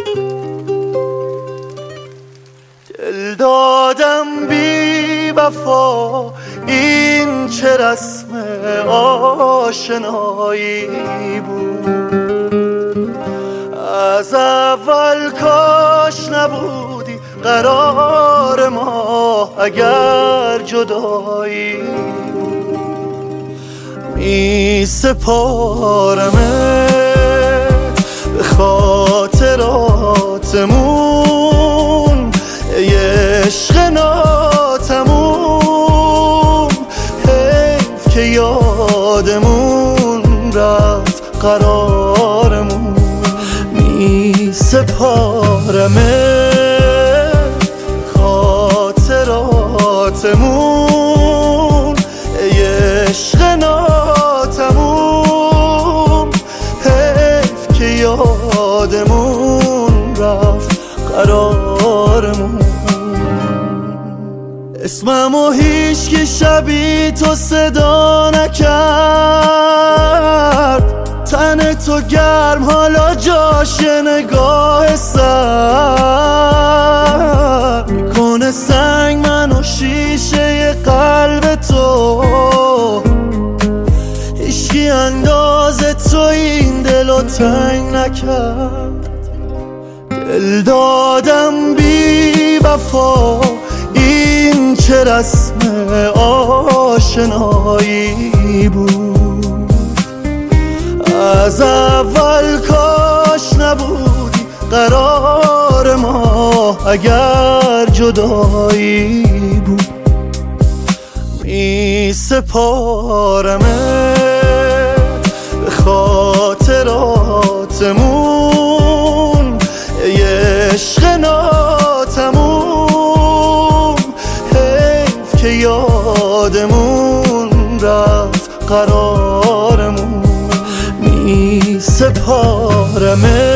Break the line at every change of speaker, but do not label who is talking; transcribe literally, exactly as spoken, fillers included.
دل دادم بی وفا، این چه رسم آشنایی بود. از اول کاش نبودی قرار ما اگر جدایی. می سپارمت به خاطراتمون، یه عشق ناتموم. حیف که یادمون رفت قرارمون. می سپارمت خاطراتمون، یه عشق ناتموم. حیف که یادمون رفت قرارمون. اسممو هیچ که شبیه تو صدا نکرد. تن تو گرم حالا جاش نگاه سر میکنه سنگ منو شیشه قلب تو. هیچکی انداز تو این دلو تنگ نکرد. دل دادم بی وفا، این چه رسم آشنایی بود. از اول کاش نبودی قرار ما اگر جدایی بود. می سپارمت به خاطراتمون، یه عشق ناتموم. حیف که یادمون رفت قرارمون. می سپارمت